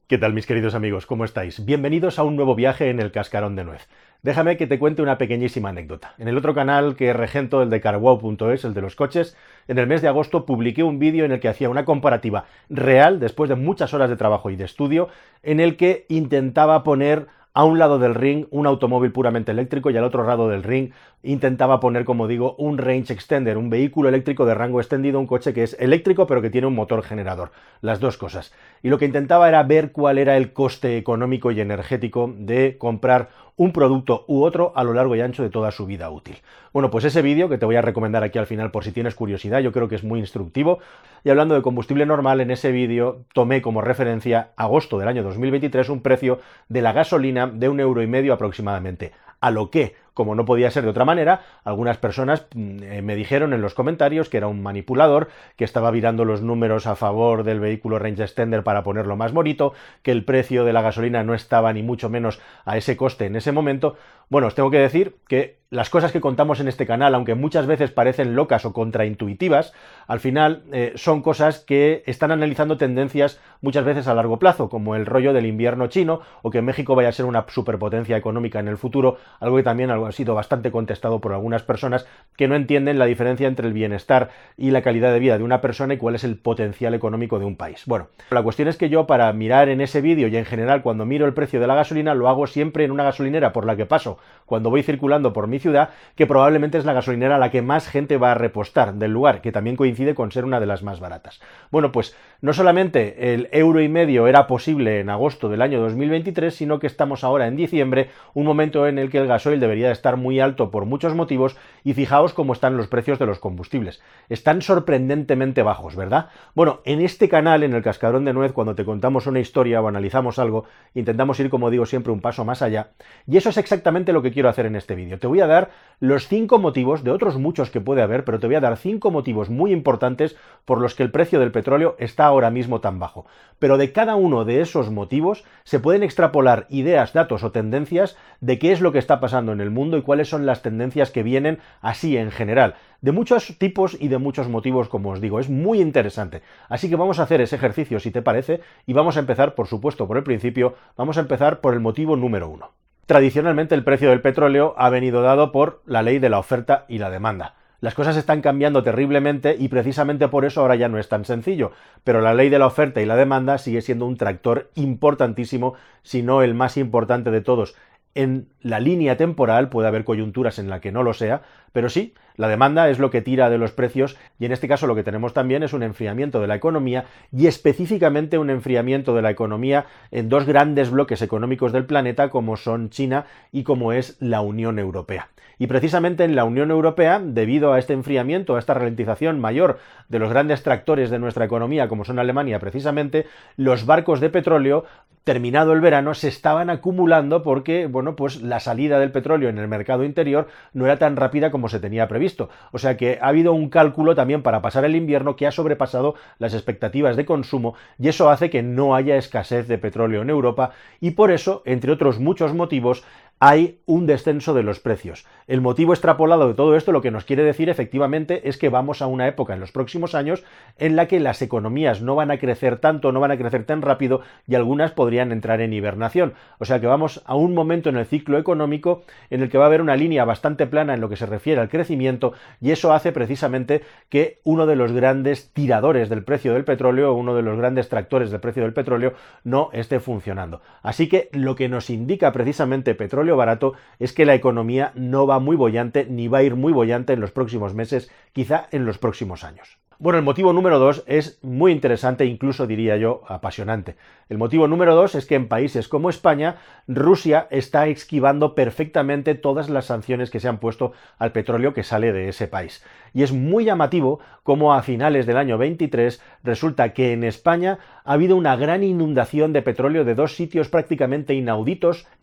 ¿Qué tal, mis queridos amigos? ¿Cómo estáis? Bienvenidos a un nuevo viaje en el Cascarón de Nuez. Déjame que te cuente una pequeñísima anécdota. En el otro canal que regento, el de carwow.es, el de los coches, en el mes de agosto publiqué un vídeo en el que hacía una comparativa real, después de muchas horas de trabajo y de estudio, en el que intentaba poner a un lado del ring un automóvil puramente eléctrico y al otro lado del ring intentaba poner, como digo, un range extender, un vehículo eléctrico de rango extendido, un coche que es eléctrico pero que tiene un motor generador, las dos cosas. Y lo que intentaba era ver cuál era el coste económico y energético de comprar un producto u otro a lo largo y ancho de toda su vida útil. Bueno, pues ese vídeo, que te voy a recomendar aquí al final por si tienes curiosidad, yo creo que es muy instructivo. Y hablando de combustible normal, en ese vídeo tomé como referencia agosto del año 2023 un precio de la gasolina de 1,5 € aproximadamente. A lo que, como no podía ser de otra manera, algunas personas me dijeron en los comentarios que era un manipulador, que estaba virando los números a favor del vehículo range extender para ponerlo más bonito, que el precio de la gasolina no estaba ni mucho menos a ese coste en ese momento. Bueno, os tengo que decir que las cosas que contamos en este canal, aunque muchas veces parecen locas o contraintuitivas, al final son cosas que están analizando tendencias muchas veces a largo plazo, como el rollo del invierno chino, o que México vaya a ser una superpotencia económica en el futuro, algo que también ha sido bastante contestado por algunas personas que no entienden la diferencia entre el bienestar y la calidad de vida de una persona y cuál es el potencial económico de un país. Bueno, la cuestión es que yo, para mirar en ese vídeo y en general cuando miro el precio de la gasolina, lo hago siempre en una gasolinera por la que paso cuando voy circulando por mi ciudad, que probablemente es la gasolinera a la que más gente va a repostar del lugar, que también coincide con ser una de las más baratas. Bueno, pues no solamente el 1,5 € era posible en agosto del año 2023, sino que estamos ahora en diciembre, un momento en el que el gasoil debería estar muy alto por muchos motivos, y fijaos cómo están los precios de los combustibles. Están sorprendentemente bajos, ¿verdad? Bueno, en este canal, en el Cascarón de Nuez, cuando te contamos una historia o analizamos algo, intentamos ir, como digo, siempre un paso más allá, y eso es exactamente lo que quiero hacer en este vídeo. Te voy a dar los 5 motivos, de otros muchos que puede haber, pero te voy a dar 5 motivos muy importantes por los que el precio del petróleo está ahora mismo tan bajo. Pero de cada uno de esos motivos se pueden extrapolar ideas, datos o tendencias de qué es lo que está pasando en el mundo y cuáles son las tendencias que vienen así en general, de muchos tipos y de muchos motivos, como os digo. Es muy interesante. Así que vamos a hacer ese ejercicio, si te parece, y vamos a empezar, por supuesto, por el principio. Vamos a empezar por el motivo número 1. Tradicionalmente el precio del petróleo ha venido dado por la ley de la oferta y la demanda. Las cosas están cambiando terriblemente y precisamente por eso ahora ya no es tan sencillo, pero la ley de la oferta y la demanda sigue siendo un tractor importantísimo, si no el más importante de todos. En la línea temporal puede haber coyunturas en la que no lo sea, pero sí, la demanda es lo que tira de los precios, y en este caso lo que tenemos también es un enfriamiento de la economía, y específicamente un enfriamiento de la economía en dos grandes bloques económicos del planeta, como son China y como es la Unión Europea. Y precisamente en la Unión Europea, debido a este enfriamiento, a esta ralentización mayor de los grandes tractores de nuestra economía, como son Alemania precisamente, los barcos de petróleo, terminado el verano, se estaban acumulando porque, bueno, pues la salida del petróleo en el mercado interior no era tan rápida como se tenía previsto. O sea que ha habido un cálculo también para pasar el invierno que ha sobrepasado las expectativas de consumo, y eso hace que no haya escasez de petróleo en Europa, y por eso, entre otros muchos motivos, hay un descenso de los precios. El motivo extrapolado de todo esto lo que nos quiere decir efectivamente es que vamos a una época en los próximos años en la que las economías no van a crecer tanto, no van a crecer tan rápido, y algunas podrían entrar en hibernación. O sea que vamos a un momento en el ciclo económico en el que va a haber una línea bastante plana en lo que se refiere al crecimiento, y eso hace precisamente que uno de los grandes tiradores del precio del petróleo, uno de los grandes tractores del precio del petróleo, no esté funcionando. Así que lo que nos indica precisamente petróleo barato es que la economía no va muy boyante, ni va a ir muy boyante en los próximos meses, quizá en los próximos años. Bueno, el motivo número 2 es muy interesante, incluso diría yo apasionante. El motivo número 2 es que en países como España, Rusia está esquivando perfectamente todas las sanciones que se han puesto al petróleo que sale de ese país. Y es muy llamativo cómo a finales del año 23 resulta que en España ha habido una gran inundación de petróleo de dos sitios prácticamente inauditos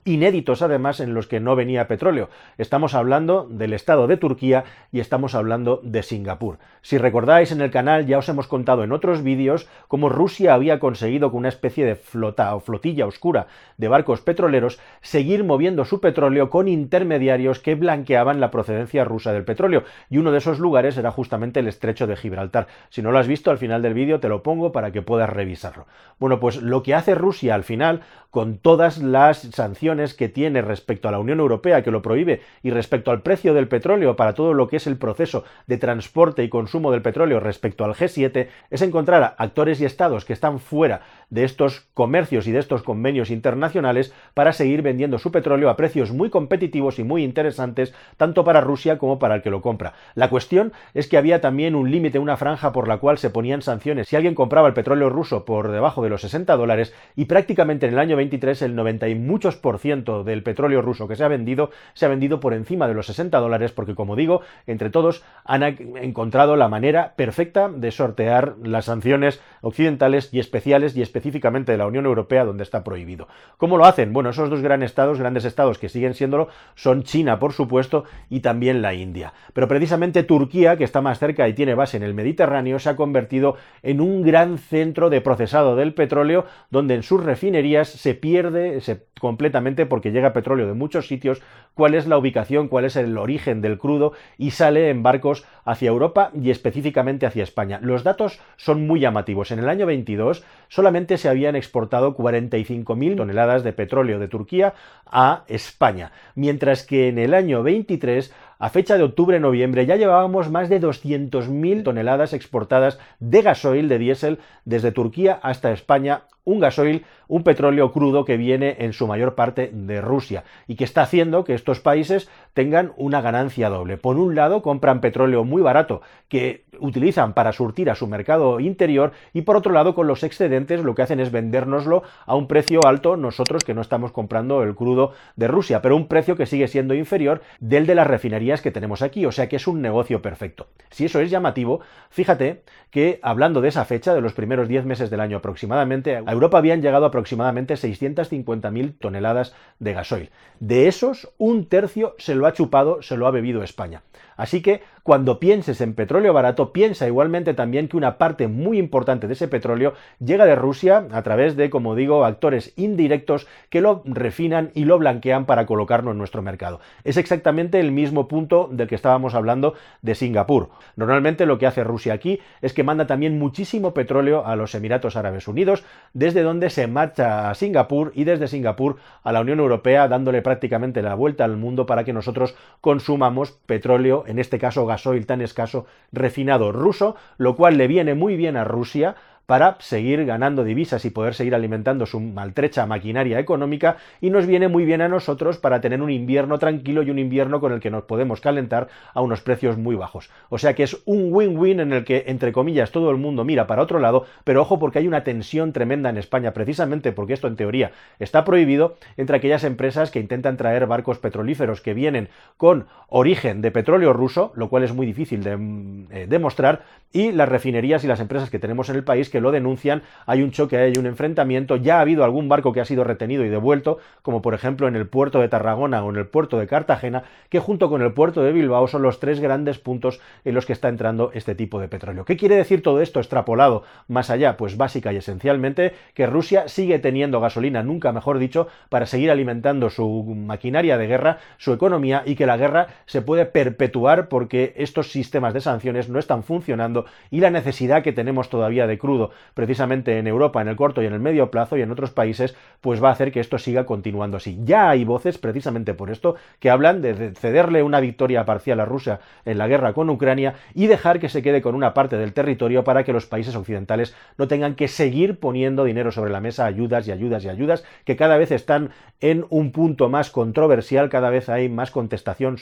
inéditos además en los que no venía petróleo. Estamos hablando del estado de Turquía y estamos hablando de Singapur. Si recordáis, en el canal ya os hemos contado en otros vídeos cómo Rusia había conseguido con una especie de flota o flotilla oscura de barcos petroleros seguir moviendo su petróleo con intermediarios que blanqueaban la procedencia rusa del petróleo, y uno de esos lugares era justamente el estrecho de Gibraltar. Si no lo has visto, al final del vídeo te lo pongo para que puedas revisarlo. Bueno, pues lo que hace Rusia al final, con todas las sanciones que tiene respecto a la Unión Europea, que lo prohíbe, y respecto al precio del petróleo para todo lo que es el proceso de transporte y consumo del petróleo respecto al G7, es encontrar a actores y estados que están fuera de estos comercios y de estos convenios internacionales para seguir vendiendo su petróleo a precios muy competitivos y muy interesantes, tanto para Rusia como para el que lo compra. La cuestión es que había también un límite, una franja por la cual se ponían sanciones si alguien compraba el petróleo ruso por debajo de los $60, y prácticamente en el año 23 el 90 y muchos % del petróleo ruso que se ha vendido por encima de los $60, porque, como digo, entre todos han encontrado la manera perfecta de sortear las sanciones occidentales y especiales y específicamente de la Unión Europea, donde está prohibido. ¿Cómo lo hacen? Bueno, esos dos grandes estados que siguen siéndolo son China, por supuesto, y también la India. Pero precisamente Turquía, que está más cerca y tiene base en el Mediterráneo, se ha convertido en un gran centro de procesado del petróleo, donde en sus refinerías se pierde completamente, porque llega petróleo de muchos sitios, cuál es la ubicación, cuál es el origen del crudo, y sale en barcos hacia Europa y específicamente hacia España. Los datos son muy llamativos. En el año 22 solamente se habían exportado 45.000 toneladas de petróleo de Turquía a España, mientras que en el año 23, a fecha de octubre-noviembre, ya llevábamos más de 200.000 toneladas exportadas de gasoil, de diésel, desde Turquía hasta España, un gasoil, un petróleo crudo que viene en su mayor parte de Rusia y que está haciendo que estos países tengan una ganancia doble. Por un lado, compran petróleo muy barato que utilizan para surtir a su mercado interior, y por otro lado, con los excedentes lo que hacen es vendérnoslo a un precio alto, nosotros que no estamos comprando el crudo de Rusia, pero un precio que sigue siendo inferior del de las refinerías que tenemos aquí, o sea que es un negocio perfecto. Si eso es llamativo, fíjate que, hablando de esa fecha, de los primeros 10 meses del año aproximadamente, a Europa habían llegado aproximadamente 650.000 toneladas de gasoil. De esos, un tercio se lo ha chupado, se lo ha bebido España. Así que, cuando pienses en petróleo barato, piensa igualmente también que una parte muy importante de ese petróleo llega de Rusia a través de, como digo, actores indirectos que lo refinan y lo blanquean para colocarlo en nuestro mercado. Es exactamente el mismo punto del que estábamos hablando de Singapur. Normalmente lo que hace Rusia aquí es que manda también muchísimo petróleo a los Emiratos Árabes Unidos, desde donde se marcha a Singapur, y desde Singapur a la Unión Europea, dándole prácticamente la vuelta al mundo para que nosotros consumamos petróleo, en este caso gasoil tan escaso, refinado ruso, lo cual le viene muy bien a Rusia para seguir ganando divisas y poder seguir alimentando su maltrecha maquinaria económica, y nos viene muy bien a nosotros para tener un invierno tranquilo y un invierno con el que nos podemos calentar a unos precios muy bajos. O sea que es un win-win en el que, entre comillas, todo el mundo mira para otro lado, pero ojo, porque hay una tensión tremenda en España, precisamente porque esto en teoría está prohibido, entre aquellas empresas que intentan traer barcos petrolíferos que vienen con origen de petróleo ruso, lo cual es muy difícil de demostrar, y las refinerías y las empresas que tenemos en el país que lo denuncian. Hay un choque, hay un enfrentamiento, ya ha habido algún barco que ha sido retenido y devuelto, como por ejemplo en el puerto de Tarragona o en el puerto de Cartagena, que junto con el puerto de Bilbao son los tres grandes puntos en los que está entrando este tipo de petróleo. ¿Qué quiere decir todo esto extrapolado más allá? Pues básica y esencialmente que Rusia sigue teniendo gasolina, nunca mejor dicho, para seguir alimentando su maquinaria de guerra, su economía, y que la guerra se puede perpetuar porque estos sistemas de sanciones no están funcionando, y la necesidad que tenemos todavía de crudo precisamente en Europa en el corto y en el medio plazo y en otros países, pues va a hacer que esto siga continuando así. Ya hay voces, precisamente por esto, que hablan de cederle una victoria parcial a Rusia en la guerra con Ucrania y dejar que se quede con una parte del territorio para que los países occidentales no tengan que seguir poniendo dinero sobre la mesa, ayudas y ayudas y ayudas, que cada vez están en un punto más controversial, cada vez hay más contestación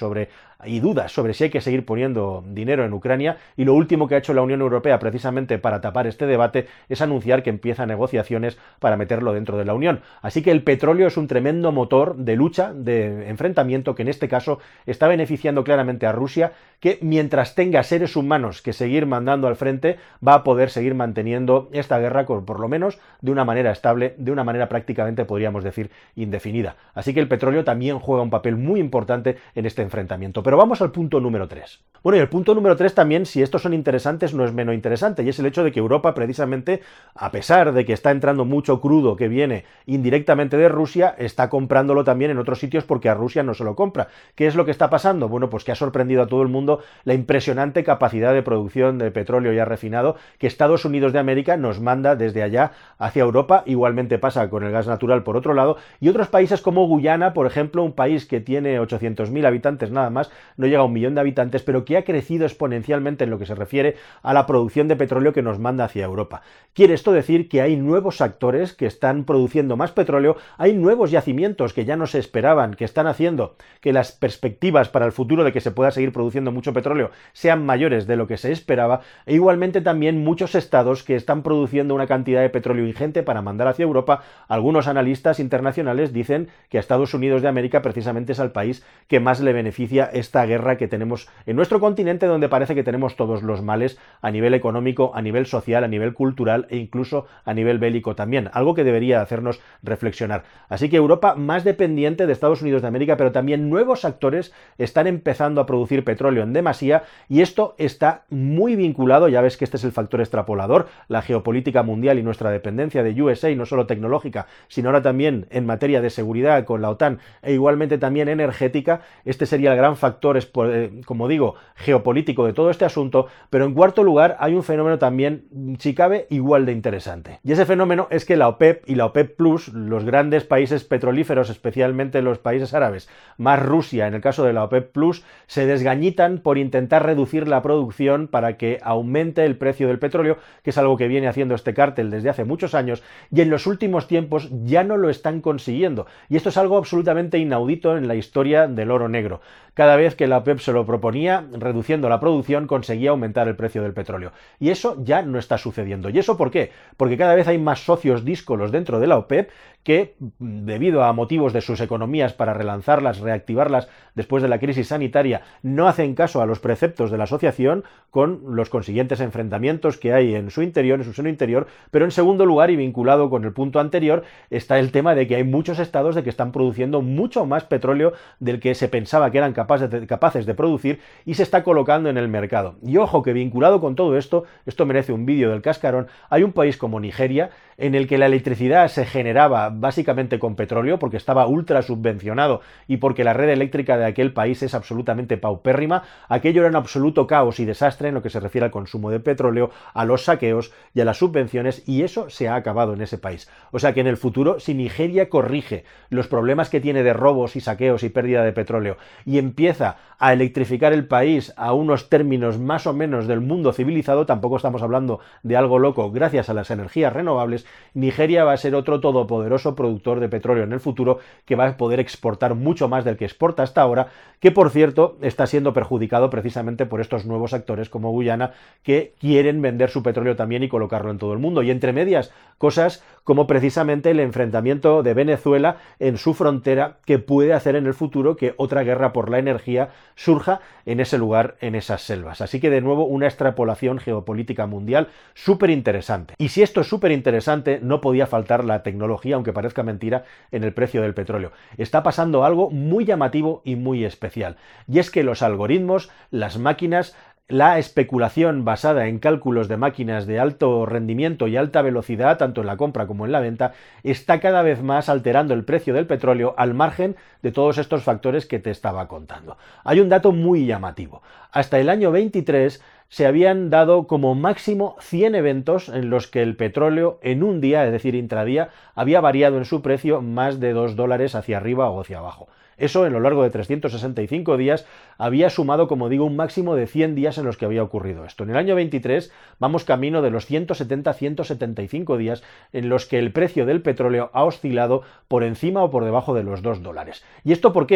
y dudas sobre si hay que seguir poniendo dinero en Ucrania, y lo último que ha hecho la Unión Europea precisamente para tapar este debate debate es anunciar que empieza negociaciones para meterlo dentro de la Unión. Así que el petróleo es un tremendo motor de lucha, de enfrentamiento, que en este caso está beneficiando claramente a Rusia, que mientras tenga seres humanos que seguir mandando al frente, va a poder seguir manteniendo esta guerra por lo menos de una manera estable, de una manera prácticamente, podríamos decir, indefinida. Así que el petróleo también juega un papel muy importante en este enfrentamiento. Pero vamos al punto número 3. Bueno, y el punto número 3 también, si estos son interesantes, no es menos interesante, y es el hecho de que Europa, precisamente, a pesar de que está entrando mucho crudo que viene indirectamente de Rusia, está comprándolo también en otros sitios porque a Rusia no se lo compra. ¿Qué es lo que está pasando? Bueno, pues que ha sorprendido a todo el mundo la impresionante capacidad de producción de petróleo ya refinado que Estados Unidos de América nos manda desde allá hacia Europa. Igualmente pasa con el gas natural por otro lado, y otros países como Guyana, por ejemplo, un país que tiene 800.000 habitantes nada más, no llega a 1 millón de habitantes, pero que ha crecido exponencialmente en lo que se refiere a la producción de petróleo que nos manda hacia Europa. Quiere esto decir que hay nuevos actores que están produciendo más petróleo, hay nuevos yacimientos que ya no se esperaban, que están haciendo que las perspectivas para el futuro de que se pueda seguir produciendo mucho petróleo sean mayores de lo que se esperaba, e igualmente también muchos estados que están produciendo una cantidad de petróleo ingente para mandar hacia Europa. Algunos analistas internacionales dicen que a Estados Unidos de América precisamente es el país que más le beneficia esta guerra que tenemos en nuestro continente, donde parece que tenemos todos los males a nivel económico, a nivel social, a nivel cultural e incluso a nivel bélico también, algo que debería hacernos reflexionar. Así que Europa más dependiente de Estados Unidos de América, pero también nuevos actores están empezando a producir petróleo en demasía, y esto está muy vinculado, ya ves que este es el factor extrapolador, la geopolítica mundial y nuestra dependencia de USA, no solo tecnológica, sino ahora también en materia de seguridad con la OTAN e igualmente también energética. Este sería el gran factor, como digo, geopolítico de todo este asunto. Pero en cuarto lugar hay un fenómeno también, si cabe, igual de interesante. Y ese fenómeno es que la OPEP y la OPEP Plus, los grandes países petrolíferos, especialmente los países árabes, más Rusia en el caso de la OPEP Plus, se desgañitan por intentar reducir la producción para que aumente el precio del petróleo, que es algo que viene haciendo este cártel desde hace muchos años, y en los últimos tiempos ya no lo están consiguiendo. Y esto es algo absolutamente inaudito en la historia del oro negro. Cada vez que la OPEP se lo proponía, reduciendo la producción, conseguía aumentar el precio del petróleo. Y eso ya no está sucediendo. ¿Y eso por qué? Porque cada vez hay más socios díscolos dentro de la OPEP que, debido a motivos de sus economías para relanzarlas, reactivarlas después de la crisis sanitaria, no hacen caso a los preceptos de la asociación, con los consiguientes enfrentamientos que hay en su interior, en su seno interior. Pero en segundo lugar, y vinculado con el punto anterior, está el tema de que hay muchos estados de que están produciendo mucho más petróleo del que se pensaba que eran capaces de producir, y se está colocando en el mercado. Y ojo que vinculado con todo esto merece un vídeo del cascarón, hay un país como Nigeria en el que la electricidad se generaba básicamente con petróleo, porque estaba ultra subvencionado y porque la red eléctrica de aquel país es absolutamente paupérrima. Aquello era un absoluto caos y desastre en lo que se refiere al consumo de petróleo, a los saqueos y a las subvenciones, y eso se ha acabado en ese país. O sea que en el futuro, si Nigeria corrige los problemas que tiene de robos y saqueos y pérdida de petróleo y empieza a electrificar el país a unos términos más o menos del mundo civilizado, tampoco estamos hablando de algo loco, gracias a las energías renovables, Nigeria va a ser otro todopoderoso productor de petróleo en el futuro, que va a poder exportar mucho más del que exporta hasta ahora, que por cierto está siendo perjudicado precisamente por estos nuevos actores como Guyana, que quieren vender su petróleo también y colocarlo en todo el mundo. Y entre medias, cosas como precisamente el enfrentamiento de Venezuela en su frontera, que puede hacer en el futuro que otra guerra por la energía surja en ese lugar, en esas selvas. Así que de nuevo una extrapolación geopolítica mundial súper interesante. Y si esto es súper interesante, no podía faltar la tecnología, aunque parezca mentira, en el precio del petróleo. Está pasando algo muy llamativo y muy especial. Y es que los algoritmos, las máquinas, la especulación basada en cálculos de máquinas de alto rendimiento y alta velocidad, tanto en la compra como en la venta, está cada vez más alterando el precio del petróleo al margen de todos estos factores que te estaba contando. Hay un dato muy llamativo. Hasta el año 23 se habían dado como máximo 100 eventos en los que el petróleo en un día, es decir, intradía, había variado en su precio más de $2 hacia arriba o hacia abajo. Eso, en lo largo de 365 días, había sumado, como digo, un máximo de 100 días en los que había ocurrido esto. En el año 23 vamos camino de los 170-175 días en los que el precio del petróleo ha oscilado por encima o por debajo de los $2. ¿Y esto por qué?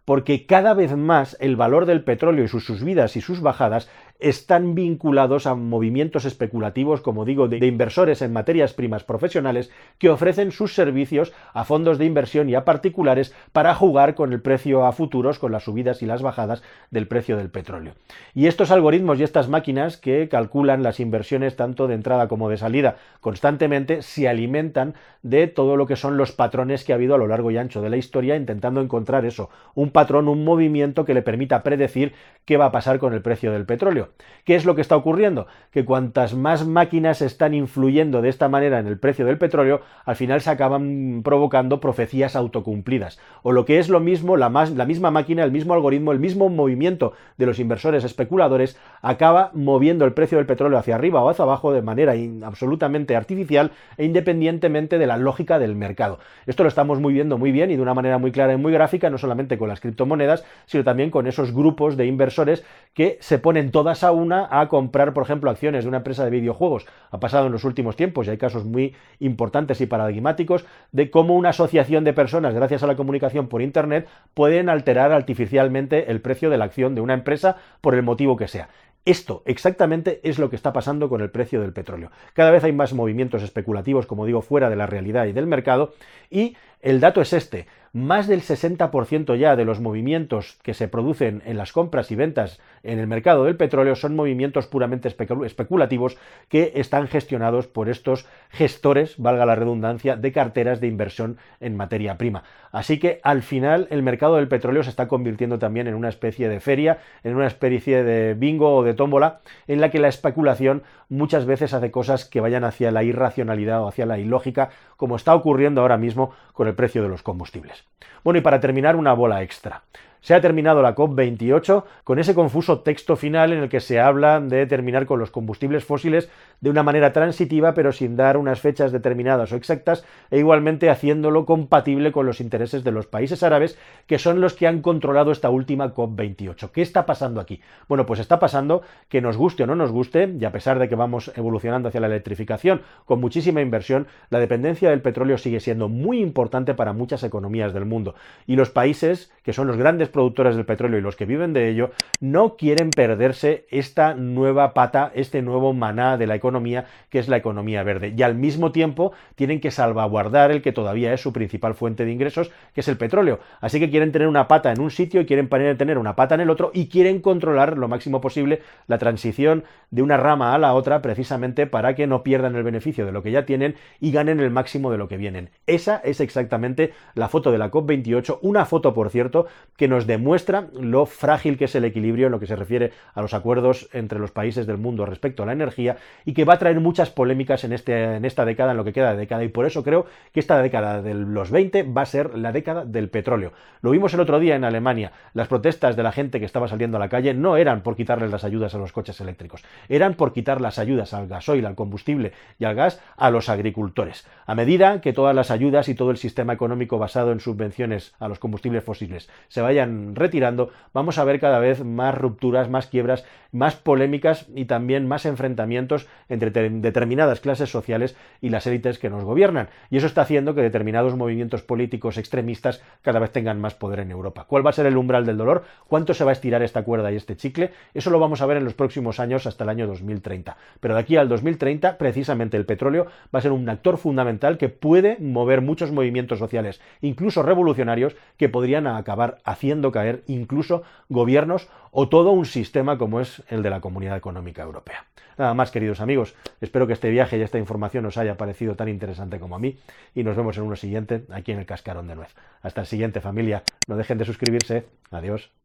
porque cada vez más el valor del petróleo y sus subidas y sus bajadas están vinculados a movimientos especulativos, como digo, de inversores en materias primas profesionales que ofrecen sus servicios a fondos de inversión y a particulares para jugar con el precio a futuros, con las subidas y las bajadas del precio del petróleo. Y estos algoritmos y estas máquinas que calculan las inversiones tanto de entrada como de salida constantemente se alimentan de todo lo que son los patrones que ha habido a lo largo y ancho de la historia, intentando encontrar eso, un patrón, un movimiento que le permita predecir qué va a pasar con el precio del petróleo. ¿Qué es lo que está ocurriendo? Que cuantas más máquinas están influyendo de esta manera en el precio del petróleo, al final se acaban provocando profecías autocumplidas. O lo que es lo mismo, la misma máquina, el mismo algoritmo, el mismo movimiento de los inversores especuladores acaba moviendo el precio del petróleo hacia arriba o hacia abajo de manera absolutamente artificial e independientemente de la lógica del mercado. Esto lo estamos viendo muy bien y de una manera muy clara y muy gráfica, no solamente con las criptomonedas, sino también con esos grupos de inversores que se ponen todas a una a comprar, por ejemplo, acciones de una empresa de videojuegos. Ha pasado en los últimos tiempos y hay casos muy importantes y paradigmáticos de cómo una asociación de personas, gracias a la comunicación por Internet, pueden alterar artificialmente el precio de la acción de una empresa por el motivo que sea. Esto exactamente es lo que está pasando con el precio del petróleo. Cada vez hay más movimientos especulativos, como digo, fuera de la realidad y del mercado, y el dato es este. Más del 60% ya de los movimientos que se producen en las compras y ventas en el mercado del petróleo son movimientos puramente especulativos que están gestionados por estos gestores, valga la redundancia, de carteras de inversión en materia prima. Así que al final el mercado del petróleo se está convirtiendo también en una especie de feria, en una especie de bingo o de tómbola, en la que la especulación muchas veces hace cosas que vayan hacia la irracionalidad o hacia la ilógica, como está ocurriendo ahora mismo con el precio de los combustibles. Bueno, y para terminar, una bola extra. Se ha terminado la COP28 con ese confuso texto final en el que se habla de terminar con los combustibles fósiles de una manera transitiva, pero sin dar unas fechas determinadas o exactas, e igualmente haciéndolo compatible con los intereses de los países árabes, que son los que han controlado esta última COP28. ¿Qué está pasando aquí? Bueno, pues está pasando que nos guste o no nos guste, y a pesar de que vamos evolucionando hacia la electrificación con muchísima inversión, la dependencia del petróleo sigue siendo muy importante para muchas economías del mundo. Y los países, que son los grandes productores del petróleo y los que viven de ello, no quieren perderse esta nueva pata, este nuevo maná de la economía, que es la economía verde. Y al mismo tiempo tienen que salvaguardar el que todavía es su principal fuente de ingresos, que es el petróleo. Así que quieren tener una pata en un sitio y quieren tener una pata en el otro y quieren controlar lo máximo posible la transición de una rama a la otra, precisamente para que no pierdan el beneficio de lo que ya tienen y ganen el máximo de lo que vienen. Esa es exactamente la foto de la COP28, una foto, por cierto, que nos demuestra lo frágil que es el equilibrio en lo que se refiere a los acuerdos entre los países del mundo respecto a la energía y que va a traer muchas polémicas en esta década, en lo que queda de década, y por eso creo que esta década de los 20 va a ser la década del petróleo. Lo vimos el otro día en Alemania. Las protestas de la gente que estaba saliendo a la calle no eran por quitarles las ayudas a los coches eléctricos, eran por quitar las ayudas al gasoil, al combustible y al gas a los agricultores. A medida que todas las ayudas y todo el sistema económico basado en subvenciones a los combustibles fósiles se vayan retirando, vamos a ver cada vez más rupturas, más quiebras, más polémicas y también más enfrentamientos entre determinadas clases sociales y las élites que nos gobiernan. Y eso está haciendo que determinados movimientos políticos extremistas cada vez tengan más poder en Europa. ¿Cuál va a ser el umbral del dolor? ¿Cuánto se va a estirar esta cuerda y este chicle? Eso lo vamos a ver en los próximos años hasta el año 2030. Pero de aquí al 2030, precisamente el petróleo va a ser un actor fundamental que puede mover muchos movimientos sociales, incluso revolucionarios, que podrían acabar haciendo caer incluso gobiernos o todo un sistema como es el de la Comunidad Económica Europea. Nada más, queridos amigos, espero que este viaje y esta información os haya parecido tan interesante como a mí y nos vemos en uno siguiente aquí en el Cascarón de Nuez. Hasta el siguiente, familia. No dejen de suscribirse. Adiós.